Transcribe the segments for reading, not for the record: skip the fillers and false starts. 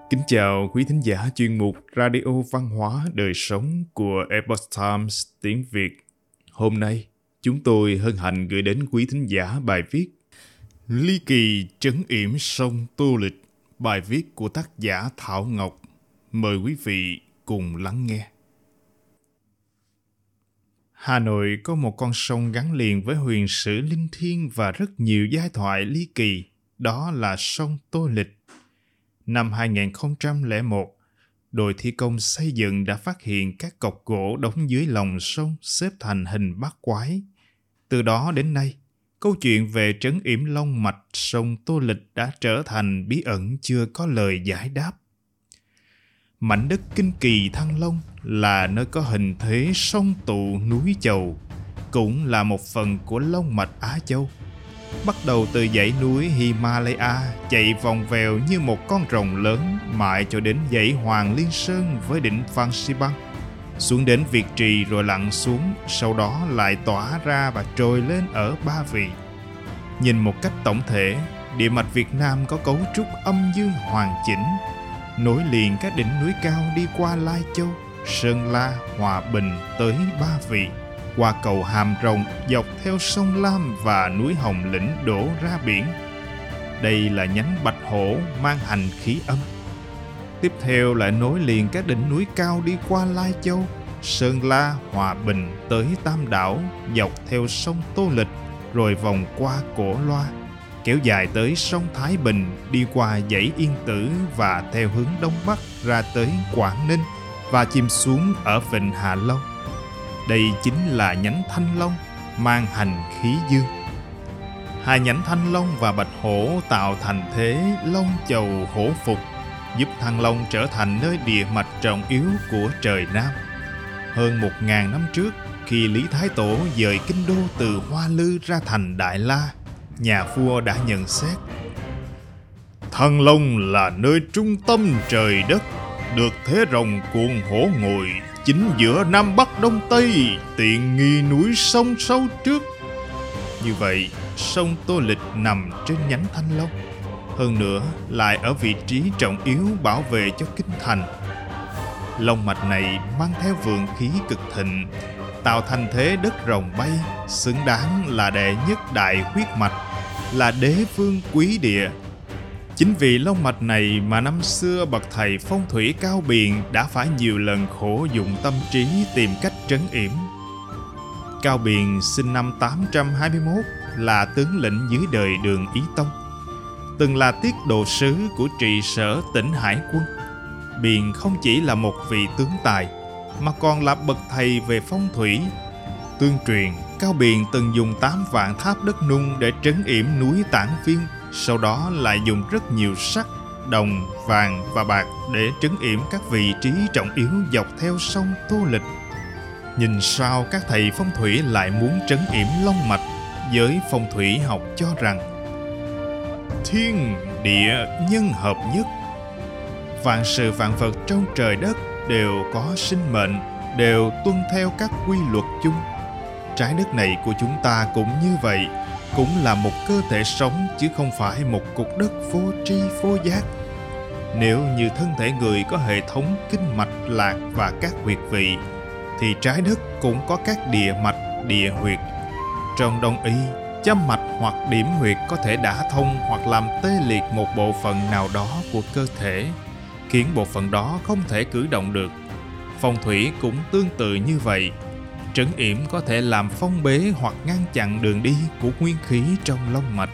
Kính chào quý thính giả chuyên mục Radio Văn hóa Đời Sống của Epoch Times tiếng Việt. Hôm nay, chúng tôi hân hạnh gửi đến quý thính giả bài viết Ly kỳ trấn yểm sông Tô Lịch, bài viết của tác giả Thảo Ngọc. Mời quý vị cùng lắng nghe. Hà Nội có một con sông gắn liền với huyền sử linh thiêng và rất nhiều giai thoại ly kỳ, đó là sông Tô Lịch. Năm 2001, đội thi công xây dựng đã phát hiện các cọc gỗ đóng dưới lòng sông xếp thành hình bát quái. Từ đó đến nay, câu chuyện về trấn yểm long mạch sông Tô Lịch đã trở thành bí ẩn chưa có lời giải đáp. Mảnh đất kinh kỳ Thăng Long là nơi có hình thế sông tụ núi chầu, cũng là một phần của long mạch Á Châu. Bắt đầu từ dãy núi Himalaya chạy vòng vèo như một con rồng lớn mãi cho đến dãy Hoàng Liên Sơn với đỉnh Phan Xipang, xuống đến Việt Trì rồi lặn xuống, sau đó lại tỏa ra và trồi lên ở Ba Vì. Nhìn một cách tổng thể, địa mạch Việt Nam có cấu trúc âm dương hoàn chỉnh, nối liền các đỉnh núi cao đi qua Lai Châu, Sơn La, Hòa Bình tới Ba Vì, qua cầu Hàm Rồng dọc theo sông Lam và núi Hồng Lĩnh đổ ra biển. Đây là nhánh Bạch Hổ mang hành khí âm. Tiếp theo lại nối liền các đỉnh núi cao đi qua Lai Châu, Sơn La, Hòa Bình tới Tam Đảo dọc theo sông Tô Lịch, rồi vòng qua Cổ Loa, kéo dài tới sông Thái Bình, đi qua dãy Yên Tử và theo hướng đông bắc ra tới Quảng Ninh và chìm xuống ở vịnh Hạ Long. Đây chính là nhánh Thanh Long mang hành khí dương. Hai nhánh Thanh Long và Bạch Hổ tạo thành thế long chầu hổ phục, giúp Thăng Long trở thành nơi địa mạch trọng yếu của trời Nam. Hơn 1000 năm trước, khi Lý Thái Tổ dời kinh đô từ Hoa Lư ra thành Đại La, nhà vua đã nhận xét: Thăng Long là nơi trung tâm trời đất, được thế rồng cuồng hổ ngồi, chính giữa Nam Bắc Đông Tây, tiện nghi núi sông sâu trước. Như vậy, sông Tô Lịch nằm trên nhánh Thanh Long, hơn nữa lại ở vị trí trọng yếu bảo vệ cho kinh thành. Long mạch này mang theo vượng khí cực thịnh, tạo thành thế đất rồng bay, xứng đáng là đệ nhất đại huyết mạch, là đế vương quý địa. Chính vì long mạch này mà năm xưa bậc thầy phong thủy Cao Biền đã phải nhiều lần khổ dụng tâm trí tìm cách trấn yểm. Cao Biền sinh năm 821, là tướng lĩnh dưới đời Đường Ý Tông, từng là tiết độ sứ của trị sở tỉnh Hải Quân. Biền không chỉ là một vị tướng tài, mà còn là bậc thầy về phong thủy. Tương truyền, Cao Biền từng dùng 8 vạn tháp đất nung để trấn yểm núi Tản Viên, sau đó lại dùng rất nhiều sắt, đồng, vàng và bạc để trấn yểm các vị trí trọng yếu dọc theo sông Tô Lịch. Nhìn sao các thầy phong thủy lại muốn trấn yểm long mạch? Giới phong thủy học cho rằng thiên địa nhân hợp nhất, vạn sự vạn vật trong trời đất đều có sinh mệnh, đều tuân theo các quy luật chung. Trái đất này của chúng ta cũng như vậy, cũng là một cơ thể sống chứ không phải một cục đất vô tri vô giác. Nếu như thân thể người có hệ thống kinh mạch lạc và các huyệt vị, thì trái đất cũng có các địa mạch, địa huyệt. Trong Đông y, châm mạch hoặc điểm huyệt có thể đả thông hoặc làm tê liệt một bộ phận nào đó của cơ thể, khiến bộ phận đó không thể cử động được. Phong thủy cũng tương tự như vậy. Trấn yểm có thể làm phong bế hoặc ngăn chặn đường đi của nguyên khí trong long mạch.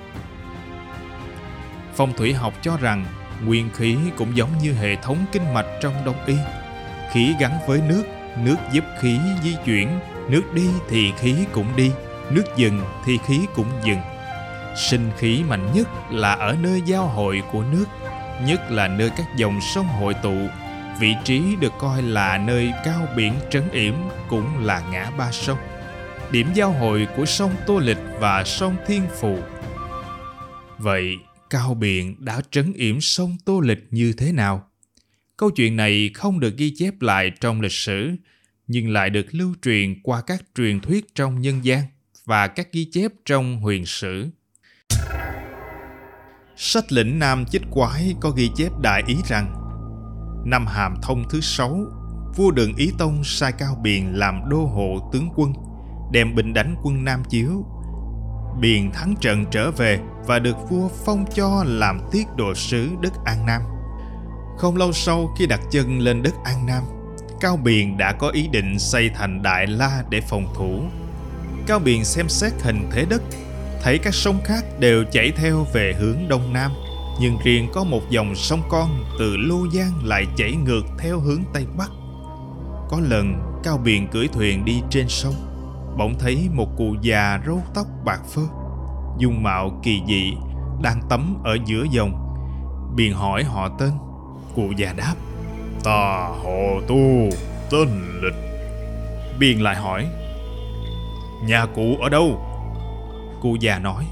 Phong thủy học cho rằng nguyên khí cũng giống như hệ thống kinh mạch trong Đông y. Khí gắn với nước, nước giúp khí di chuyển, nước đi thì khí cũng đi, nước dừng thì khí cũng dừng. Sinh khí mạnh nhất là ở nơi giao hội của nước, nhất là nơi các dòng sông hội tụ. Vị trí được coi là nơi Cao Biền trấn yểm cũng là ngã ba sông, điểm giao hội của sông Tô Lịch và sông Thiên Phù. Vậy Cao Biền đã trấn yểm sông Tô Lịch như thế nào? Câu chuyện này không được ghi chép lại trong lịch sử, nhưng lại được lưu truyền qua các truyền thuyết trong nhân gian và các ghi chép trong huyền sử. Sách lĩnh Nam Chích Quái có ghi chép đại ý rằng năm Hàm Thông thứ 6, vua Đường Ý Tông sai Cao Biền làm đô hộ tướng quân, đem binh đánh quân Nam Chiếu. Biền thắng trận trở về và được vua phong cho làm tiết độ sứ đất An Nam. Không lâu sau, khi đặt chân lên đất An Nam, Cao Biền đã có ý định xây thành Đại La để phòng thủ. Cao Biền xem xét hình thế đất, thấy các sông khác đều chảy theo về hướng đông nam, nhưng riêng có một dòng sông con từ Lô Giang lại chảy ngược theo hướng tây bắc. Có lần Cao Biền cưỡi thuyền đi trên sông, bỗng thấy một cụ già râu tóc bạc phơ, dung mạo kỳ dị, đang tắm ở giữa dòng. Biền hỏi họ tên. Cụ già đáp: "Ta họ Tu, tên Lịch." Biền lại hỏi: "Nhà cụ ở đâu?" Cụ già nói: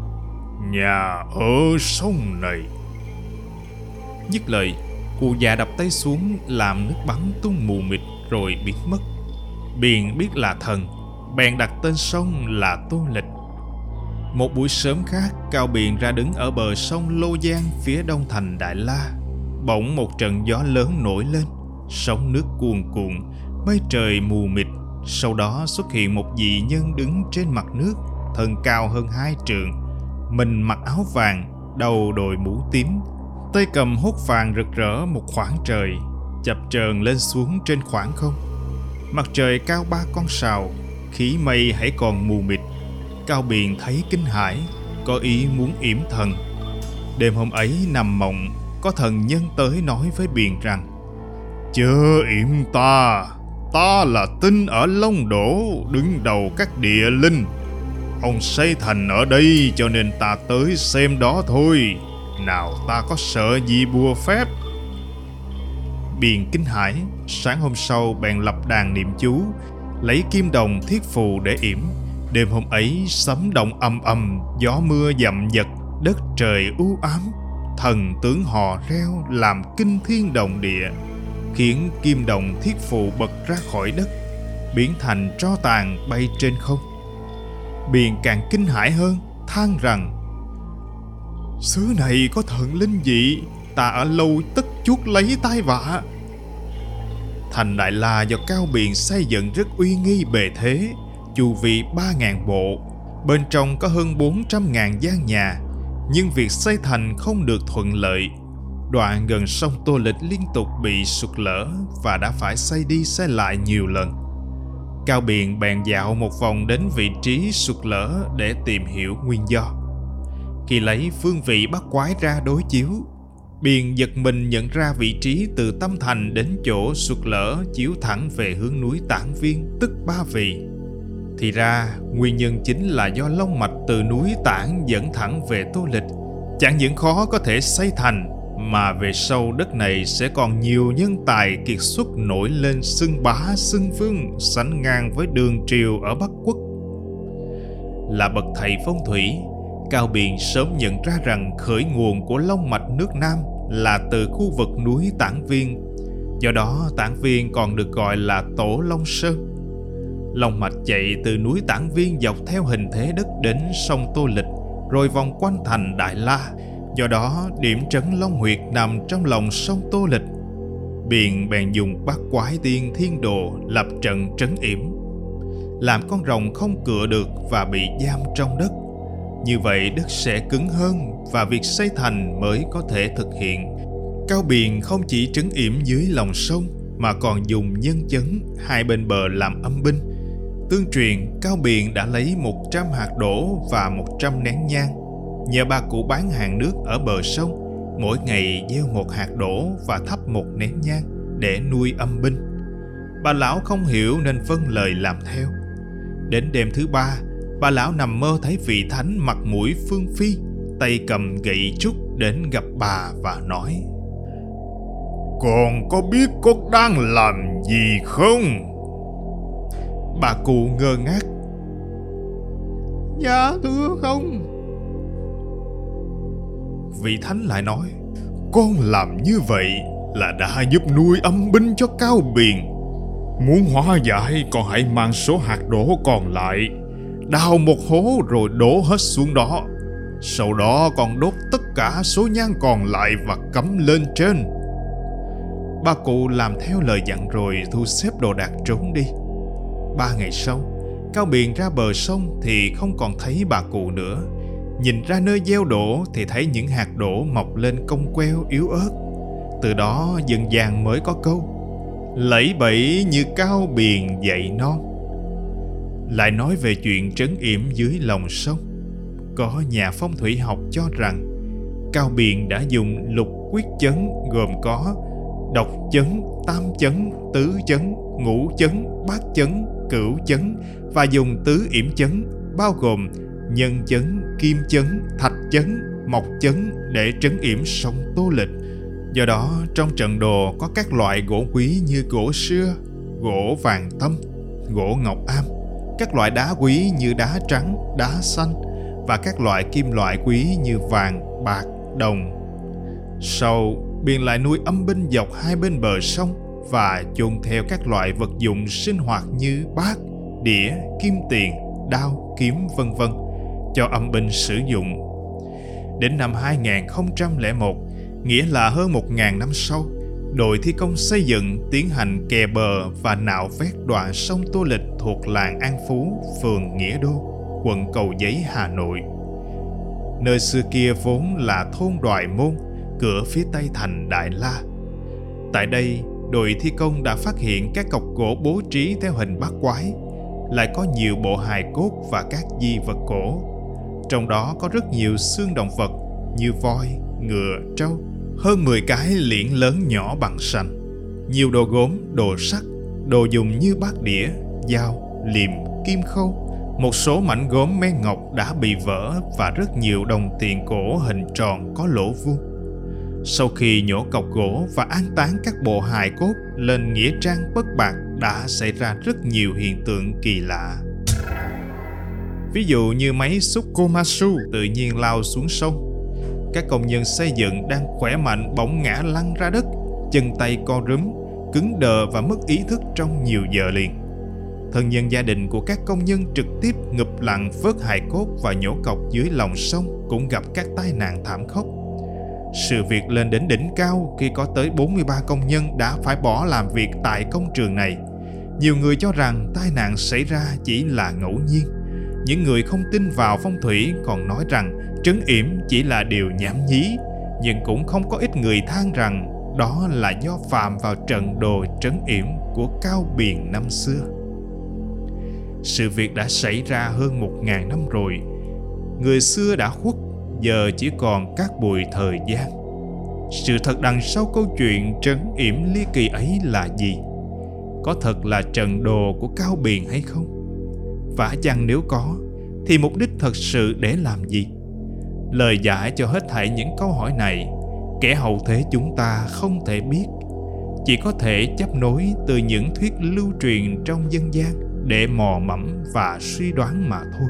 "Nhà ở sông này." Dứt lời, cụ già đập tay xuống làm nước bắn tung mù mịt rồi biến mất. Biền biết là thần, bèn đặt tên sông là Tô Lịch. Một buổi sớm khác, Cao Biền ra đứng ở bờ sông Lô Giang phía đông thành Đại La. Bỗng một trận gió lớn nổi lên, sóng nước cuồn cuộn, mây trời mù mịt. Sau đó xuất hiện một vị nhân đứng trên mặt nước, thân cao hơn 2 trượng, mình mặc áo vàng, đầu đội mũ tím, tay cầm hốt vàng rực rỡ một khoảng trời, chập chờn lên xuống trên khoảng không. Mặt trời cao 3 con sào, khí mây hãy còn mù mịt. Cao Biền thấy kinh hãi, có ý muốn yểm thần. Đêm hôm ấy nằm mộng, có thần nhân tới nói với Biền rằng: "Chớ yểm ta, ta là Tinh ở Long Đỗ, đứng đầu các địa linh. Ông xây thành ở đây cho nên ta tới xem đó thôi. Nào ta có sợ gì bùa phép." Biền kinh hãi, sáng hôm sau bèn lập đàn niệm chú, lấy kim đồng thiết phù để yểm. Đêm hôm ấy sấm động ầm ầm, gió mưa dầm dật, đất trời u ám, thần tướng hò reo làm kinh thiên động địa, khiến kim đồng thiết phù bật ra khỏi đất, biến thành tro tàn bay trên không. Biền càng kinh hãi hơn, than rằng: "Xứ này có thần linh dị, ta ở lâu tất chuốc lấy tai vạ." Thành Đại La do Cao Biền xây dựng rất uy nghi bề thế, chu vi 3.000 bộ, bên trong có hơn 400.000 gian nhà, nhưng việc xây thành không được thuận lợi. Đoạn gần sông Tô Lịch liên tục bị sụt lở và đã phải xây đi xây lại nhiều lần. Cao Biền bèn dạo một vòng đến vị trí sụt lở để tìm hiểu nguyên do. Khi lấy phương vị bắt quái ra đối chiếu, Biền giật mình nhận ra vị trí từ tâm thành đến chỗ sụt lở chiếu thẳng về hướng núi Tản Viên, tức Ba Vì. Thì ra nguyên nhân chính là do long mạch từ núi Tản dẫn thẳng về Tô Lịch. Chẳng những khó có thể xây thành, mà về sau đất này sẽ còn nhiều nhân tài kiệt xuất nổi lên xưng bá xưng vương, sánh ngang với Đường Triều ở Bắc Quốc. Là bậc thầy phong thủy, Cao Biền sớm nhận ra rằng khởi nguồn của long mạch nước Nam là từ khu vực núi Tản Viên. Do đó Tản Viên còn được gọi là Tổ Long Sơn. Long mạch chạy từ núi Tản Viên dọc theo hình thế đất đến sông Tô Lịch, rồi vòng quanh thành Đại La. Do đó điểm trấn Long Huyệt nằm trong lòng sông Tô Lịch. Biền bèn dùng bát quái tiên thiên đồ lập trận trấn yểm, làm con rồng không cựa được và bị giam trong đất. Như vậy đất sẽ cứng hơn và việc xây thành mới có thể thực hiện. Cao Biền không chỉ trấn yểm dưới lòng sông mà còn dùng nhân chấn hai bên bờ làm âm binh. Tương truyền Cao Biền đã lấy 100 hạt đổ và 100 nén nhang, nhờ ba cụ bán hàng nước ở bờ sông, mỗi ngày gieo 1 hạt đổ và thắp 1 nén nhang để nuôi âm binh. Bà lão không hiểu nên vâng lời làm theo. Đến đêm thứ 3, bà lão nằm mơ thấy vị thánh mặt mũi phương phi, tay cầm gậy trúc đến gặp bà và nói: "Con có biết con đang làm gì không?" Bà cụ ngơ ngác: "Dạ thưa không." Vị thánh lại nói: "Con làm như vậy là đã giúp nuôi âm binh cho Cao Biền. Muốn hóa giải, con hãy mang số hạt đổ còn lại, đào một hố rồi đổ hết xuống đó. Sau đó còn đốt tất cả số nhang còn lại và cắm lên trên. Bà cụ làm theo lời dặn rồi thu xếp đồ đạc trốn đi. 3 ngày sau, Cao Biền ra bờ sông thì không còn thấy bà cụ nữa. Nhìn ra nơi gieo đổ thì thấy những hạt đổ mọc lên cong queo yếu ớt. Từ đó dân gian mới có câu lẫy bẫy như Cao Biền dậy non. Lại nói về chuyện trấn yểm dưới lòng sông. Có nhà phong thủy học cho rằng Cao Biền đã dùng lục quyết chấn gồm có độc chấn, tam chấn, tứ chấn, ngũ chấn, bát chấn, cửu chấn và dùng tứ yểm chấn bao gồm nhân chấn, kim chấn, thạch chấn, mộc chấn để trấn yểm sông Tô Lịch. Do đó trong trận đồ có các loại gỗ quý như gỗ sưa, gỗ vàng tâm, gỗ ngọc am, các loại đá quý như đá trắng, đá xanh và các loại kim loại quý như vàng, bạc, đồng. Sau, Biền lại nuôi âm binh dọc hai bên bờ sông và chôn theo các loại vật dụng sinh hoạt như bát, đĩa, kim tiền, đao, kiếm vân vân cho âm binh sử dụng. Đến năm 2001, nghĩa là hơn 1.000 năm sau, đội thi công xây dựng tiến hành kè bờ và nạo vét đoạn sông Tô Lịch thuộc làng An Phú, phường Nghĩa Đô, quận Cầu Giấy, Hà Nội. Nơi xưa kia vốn là thôn Đoài Môn, cửa phía tây thành Đại La. Tại đây, đội thi công đã phát hiện các cọc gỗ bố trí theo hình bát quái, lại có nhiều bộ hài cốt và các di vật cổ. Trong đó có rất nhiều xương động vật như voi, ngựa, trâu, hơn 10 cái liễn lớn nhỏ bằng sành, nhiều đồ gốm, đồ sắt, đồ dùng như bát đĩa, dao, liềm, kim khâu, một số mảnh gốm men ngọc đã bị vỡ và rất nhiều đồng tiền cổ hình tròn có lỗ vuông. Sau khi nhổ cọc gỗ và an táng các bộ hài cốt lên nghĩa trang Bất Bạc đã xảy ra rất nhiều hiện tượng kỳ lạ. Ví dụ như máy xúc Komatsu tự nhiên lao xuống sông. Các công nhân xây dựng đang khỏe mạnh bỗng ngã lăn ra đất, chân tay co rúm, cứng đờ và mất ý thức trong nhiều giờ liền. Thân nhân gia đình của các công nhân trực tiếp ngụp lặn vớt hài cốt và nhổ cọc dưới lòng sông cũng gặp các tai nạn thảm khốc. Sự việc lên đến đỉnh cao khi có tới 43 công nhân đã phải bỏ làm việc tại công trường này. Nhiều người cho rằng tai nạn xảy ra chỉ là ngẫu nhiên. Những người không tin vào phong thủy còn nói rằng trấn yểm chỉ là điều nhảm nhí, nhưng cũng không có ít người than rằng đó là do phạm vào trận đồ trấn yểm của Cao Biền năm xưa. Sự việc đã xảy ra hơn 1.000 năm rồi. Người xưa đã khuất, giờ chỉ còn các bụi thời gian. Sự thật đằng sau câu chuyện trấn yểm ly kỳ ấy là gì? Có thật là trận đồ của Cao Biền hay không? Vả chăng nếu có, thì mục đích thật sự để làm gì? Lời giải cho hết thảy những câu hỏi này, kẻ hậu thế chúng ta không thể biết, chỉ có thể chấp nối từ những thuyết lưu truyền trong dân gian để mò mẫm và suy đoán mà thôi.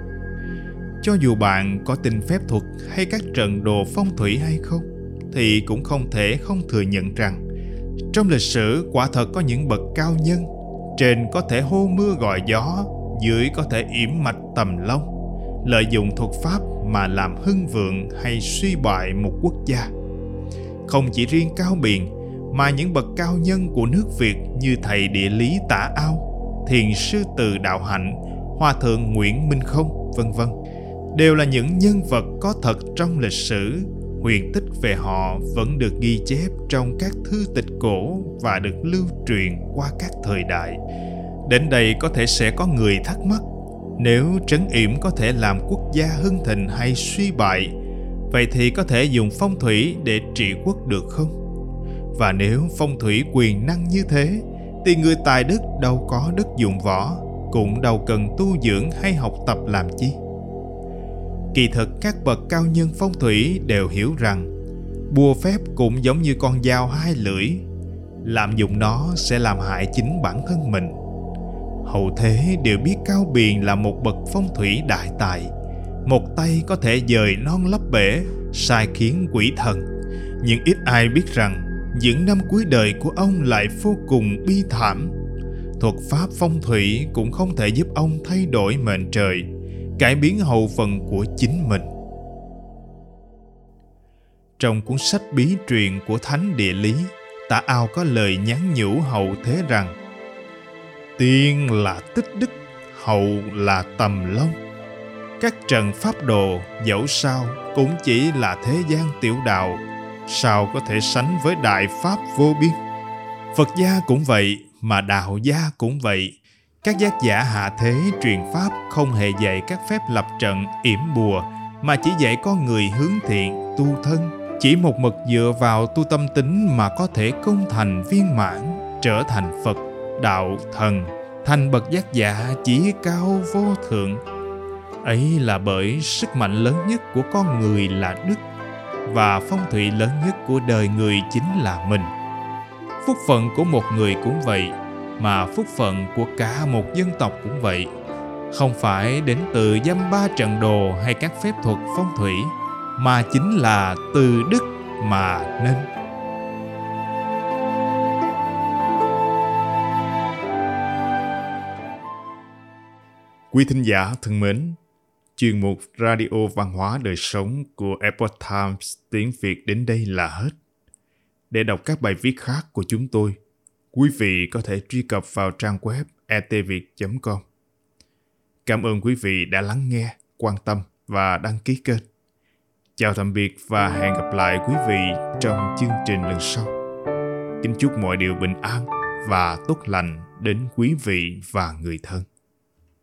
Cho dù bạn có tin phép thuật hay các trận đồ phong thủy hay không, thì cũng không thể không thừa nhận rằng trong lịch sử quả thật có những bậc cao nhân, trên có thể hô mưa gọi gió, dưới có thể yểm mạch tầm long, lợi dụng thuật pháp mà làm hưng vượng hay suy bại một quốc gia. Không chỉ riêng Cao Biền, mà những bậc cao nhân của nước Việt như thầy địa lý Tả Ao, thiền sư Từ Đạo Hạnh, hòa thượng Nguyễn Minh Không, vân vân, đều là những nhân vật có thật trong lịch sử. Huyền tích về họ vẫn được ghi chép trong các thư tịch cổ và được lưu truyền qua các thời đại. Đến đây có thể sẽ có người thắc mắc, nếu trấn yểm có thể làm quốc gia hưng thịnh hay suy bại, vậy thì có thể dùng phong thủy để trị quốc được không? Và nếu phong thủy quyền năng như thế, thì người tài đức đâu có đất dụng võ, cũng đâu cần tu dưỡng hay học tập làm chi. Kỳ thực các bậc cao nhân phong thủy đều hiểu rằng bùa phép cũng giống như con dao hai lưỡi, lạm dụng nó sẽ làm hại chính bản thân mình. Hậu thế đều biết Cao Biền là một bậc phong thủy đại tài, một tay có thể dời non lấp bể, sai khiến quỷ thần. Nhưng ít ai biết rằng những năm cuối đời của ông lại vô cùng bi thảm. Thuật pháp phong thủy cũng không thể giúp ông thay đổi mệnh trời, cải biến hậu phần của chính mình. Trong cuốn sách bí truyền của Thánh Địa Lý, Tả Ao có lời nhắn nhủ hậu thế rằng: tiên là tích đức, hậu là tầm long. Các trận pháp đồ dẫu sao cũng chỉ là thế gian tiểu đạo, sao có thể sánh với đại pháp vô biên. Phật gia cũng vậy, mà đạo gia cũng vậy. Các giác giả hạ thế truyền pháp không hề dạy các phép lập trận, yểm bùa, mà chỉ dạy con người hướng thiện, tu thân. Chỉ một mực dựa vào tu tâm tính mà có thể công thành viên mãn, trở thành Phật, đạo, thần, thành bậc giác giả chỉ cao vô thượng. Ấy là bởi sức mạnh lớn nhất của con người là đức, và phong thủy lớn nhất của đời người chính là mình. Phúc phận của một người cũng vậy, mà phúc phận của cả một dân tộc cũng vậy. Không phải đến từ dăm ba trận đồ hay các phép thuật phong thủy, mà chính là từ đức mà nên. Quý thính giả thân mến, chuyên mục Radio Văn hóa Đời Sống của Epoch Times tiếng Việt đến đây là hết. Để đọc các bài viết khác của chúng tôi, quý vị có thể truy cập vào trang web etviet.com. Cảm ơn quý vị đã lắng nghe, quan tâm và đăng ký kênh. Chào tạm biệt và hẹn gặp lại quý vị trong chương trình lần sau. Kính chúc mọi điều bình an và tốt lành đến quý vị và người thân.